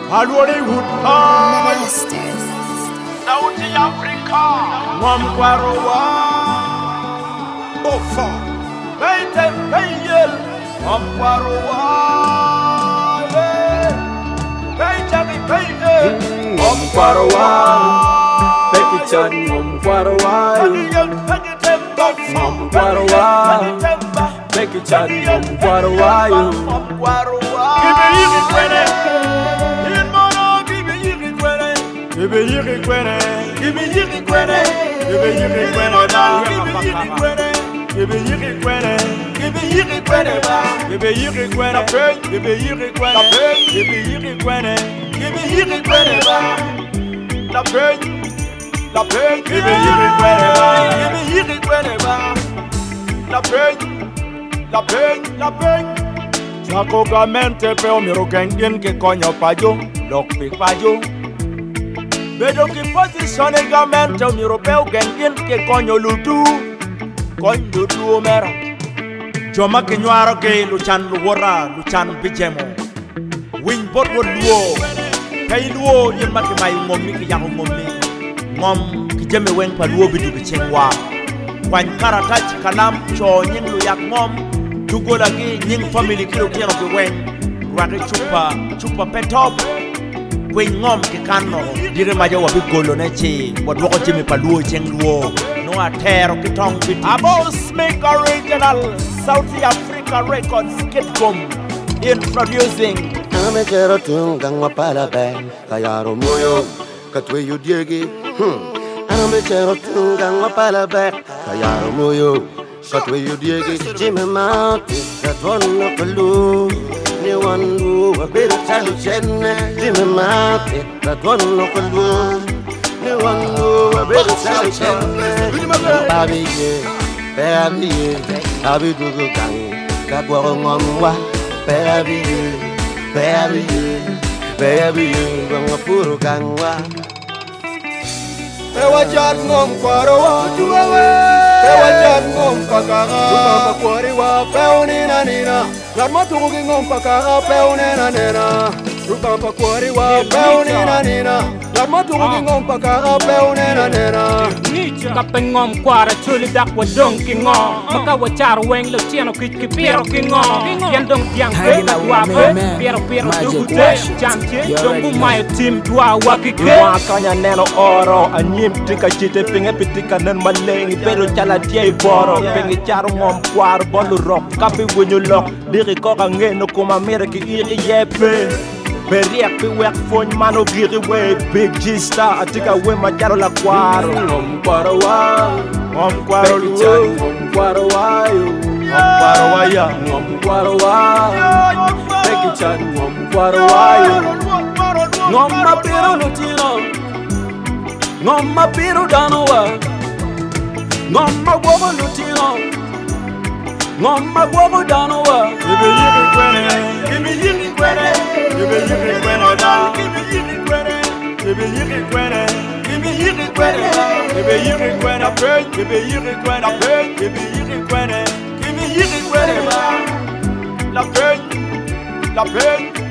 Hollywood Masters. South Africa Mwamkwarowa Ofa Payte Payel Mwamkwarowa Payte Payel Mwamkwarowa Pekichan Mwamkwarowa Mwamkwarowa Pekichan Mwamkwarowa Give me yiri kwene, give me yiri kwene, give me yiri kwene ba, give me yiri kwene, give me yiri kwene, give me yiri kwene ba, give me yiri kwene, give me yiri kwene, give me yiri kwene, give me yiri kwene ba, la peine, give me yiri kwene ba, give me yiri kwene ba, la peine. Chako gamente pe omiro kengin ke konyo pajo, lok pik pajo. Bedo ki position e gamento europeo gengin ke konyo lutu omera Joma ke nywaro ke luchan luwora luchan bijemo Win bot wo luo Kay luo yin maki may ngommi ki yahu ngommi Ngom ki jeme weng pa luo bidu ki chengwa Kwan karatach kalam cho nying lu yak ngom Dugo lagi nying family kilo kieno ki weng Rade chupa petop Kwen ngom ke kano dire majo wabi golo ne chi wadwoko jimi paluo cheng luo no atero kitong bit Abos make original South Africa Records Kitcom introducing Ame kero tungang mapala bang Kayaro moyo katwe yu diegi Ame kero tungang mapala bang Kayaro moyo katwe yu diegi Jime mati katwono kalu Ni wandu wabiru chalu chene Jime mati katwono kalu Ni wandu wabiru chalu chene Babi ye, babi dugu gang Kagwaro ngomwa Baby you, gonna put a gangwa. Ewa jat ngom kwarowa Ewa jat ngom pakara Rupamba kwariwa peunina nina Garma tugi ngom pakara peunina nina Rupamba kwariwa peunina nina Garma tugi ngom pakara peunina nina Kapeng ngom kwara chuli dak wa dong ki ngom Maka wa char weng lo chieno kich ki piero ki ngom Yan dong tiang pe na wape Piero dugu te Jam che dongu mayo tim dua waki ke Kanya neno oro Anyim tika chite pinge pitika nen malengi Pero chala tiye boro Pinge charo ngom kwaro bolu rock Kapi winyo lok Diri koka ngeno kuma mire ki iri yepe Beriak pi wek fony mano giri we Big G-Star atika we majaro la kwaro Ngom kwaro wa Ngom kwaro luo Ngom kwaro wa yo Ngom kwaro wa ya Ngom kwaro wa Peki chan ngom kwaro wa yo Ngom mapiro lutino Ngom mapiro dano wa Ngom magwogo lutino Ngom magwogo dano wa Give me yiri kwene Give me yiri kwene Give me yiri kwene da Give me yiri kwene Give me yiri kwene Give me yiri kwene Give me yiri kwene Pray Give me yiri kwene Pray Give me yiri kwene Give me yiri kwene ba La peine